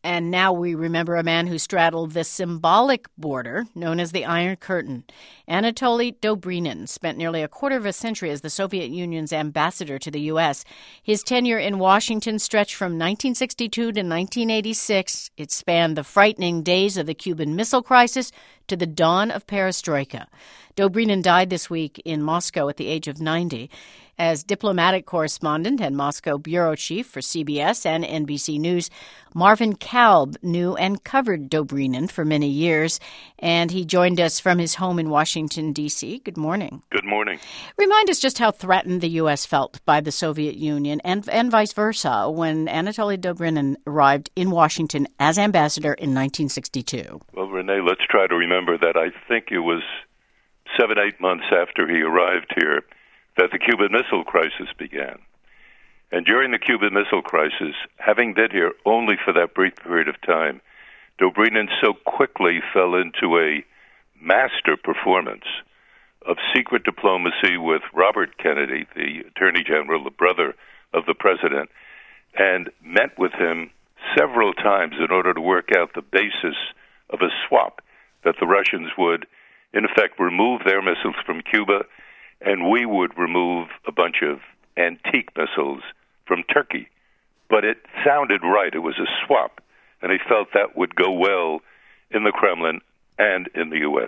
And now we remember a man who straddled the symbolic border known as the Iron Curtain. Anatoly Dobrynin spent nearly a quarter of a century as the Soviet Union's ambassador to the U.S. His tenure in Washington stretched from 1962 to 1986. It spanned the frightening days of the Cuban Missile Crisis to the dawn of perestroika. Dobrynin died this week in Moscow at the age of 90. As diplomatic correspondent and Moscow bureau chief for CBS and NBC News, Marvin Kalb knew and covered Dobrynin for many years, and he joined us from his home in Washington, D.C. Good morning. Good morning. Remind us just how threatened the U.S. felt by the Soviet Union and vice versa when Anatoly Dobrynin arrived in Washington as ambassador in 1962. Well, Renee, let's try to remember that I think it was 7-8 months after he arrived here that the Cuban Missile Crisis began. And during the Cuban Missile Crisis, having been here only for that brief period of time, Dobrynin so quickly fell into a master performance of secret diplomacy with Robert Kennedy, the Attorney General, the brother of the president, and met with him several times in order to work out the basis of a swap that the Russians would, in effect, remove their missiles from Cuba, and we would remove a bunch of antique missiles from Turkey. But it sounded right. It was a swap, and he felt that would go well in the Kremlin and in the U.S.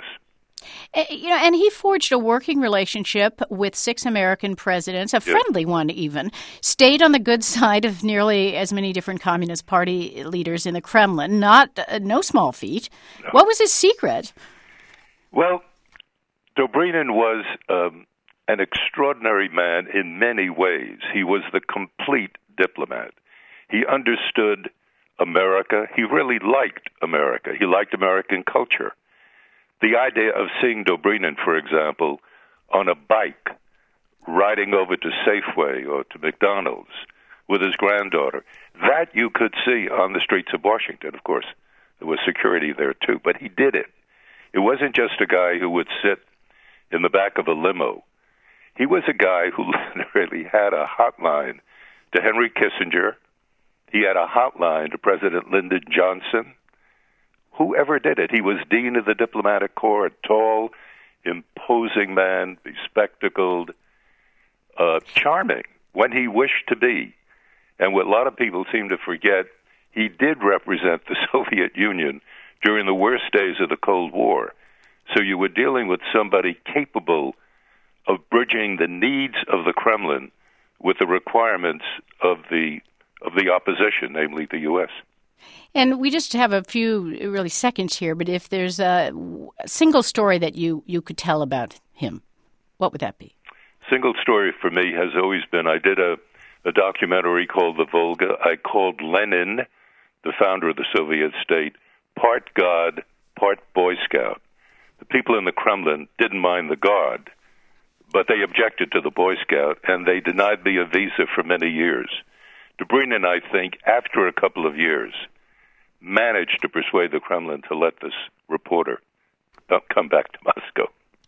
And he forged a working relationship with 6 American presidents, a friendly one even, stayed on the good side of nearly as many different Communist Party leaders in the Kremlin. No small feat. No. What was his secret? Well, Dobrynin was an extraordinary man in many ways. He was the complete diplomat. He understood America. He really liked America. He liked American culture. The idea of seeing Dobrynin, for example, on a bike, riding over to Safeway or to McDonald's with his granddaughter, that you could see on the streets of Washington. Of course, there was security there too, but he did it. It wasn't just a guy who would sit in the back of a limo. He was a guy who literally had a hotline to Henry Kissinger. He had a hotline to President Lyndon Johnson. Whoever did it, he was dean of the diplomatic corps, a tall, imposing man, bespectacled, charming when he wished to be. And what a lot of people seem to forget, he did represent the Soviet Union during the worst days of the Cold War. So you were dealing with somebody capable of bridging the needs of the Kremlin with the requirements of the opposition, namely the U.S. And we just have a few really seconds here, but if there's a single story that you could tell about him, what would that be? Single story for me has always been, I did a documentary called The Volga. I called Lenin, the founder of the Soviet state, part God, part Boy Scout. The people in the Kremlin didn't mind the God, but they objected to the Boy Scout, and they denied me a visa for many years. Dobrynin, I think, after a couple of years, managed to persuade the Kremlin to let this reporter come back to Moscow.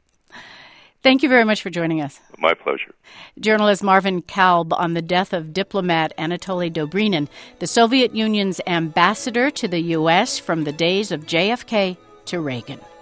Thank you very much for joining us. My pleasure. Journalist Marvin Kalb on the death of diplomat Anatoly Dobrynin, the Soviet Union's ambassador to the U.S. from the days of JFK to Reagan.